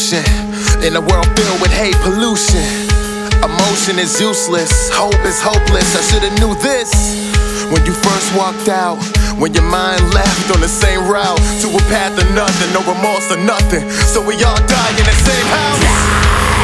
revolution in a world filled with hate pollution. Emotion is useless, hope is hopeless. I should've knew this when you first walked out. When your mind left on the same route to a path of nothing, no remorse or nothing. So we all die in the same house.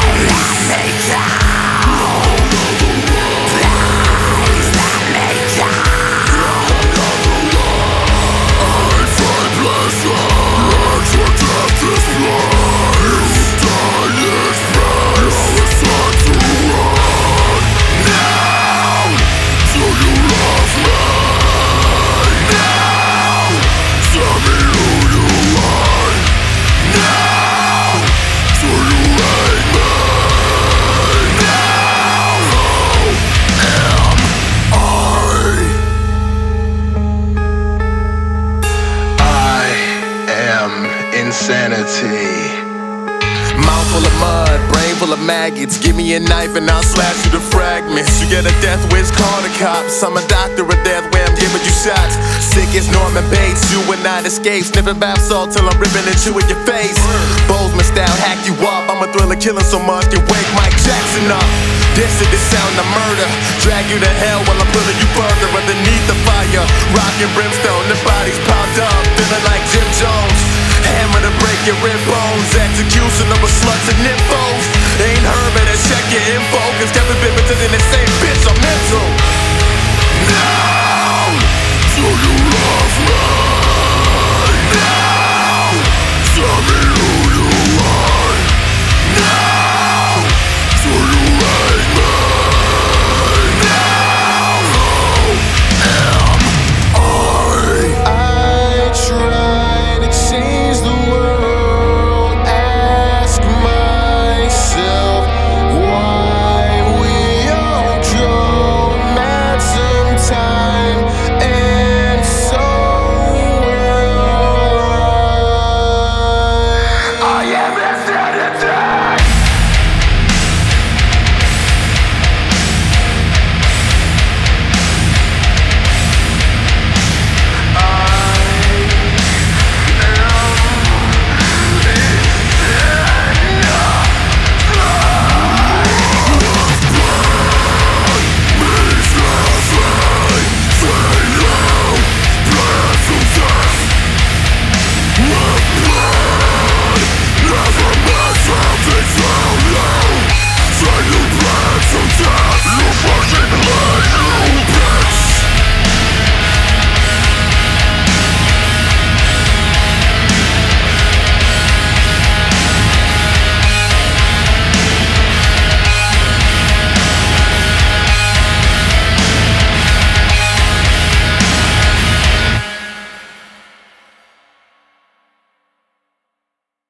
Insanity. Mouth full of mud, brain full of maggots. Give me a knife and I'll slash you to fragments. You get a death wish, call the cops. I'm a doctor of death where I'm giving you shots. Sick as Norman Bates, you will not escape. Sniffing bath salt till I'm ripping and chewing your face. Bozeman style, hack you up. I'm a thriller killing so much you wake Mike Jackson up. This is the sound of murder. Drag you to hell while I'm pulling you further underneath the fire. Rock and brimstone, the bodies piled up, feeling like Jim Jones. Hammer to break your rib bones. Execution of a sluts and nymphos. Ain't Herman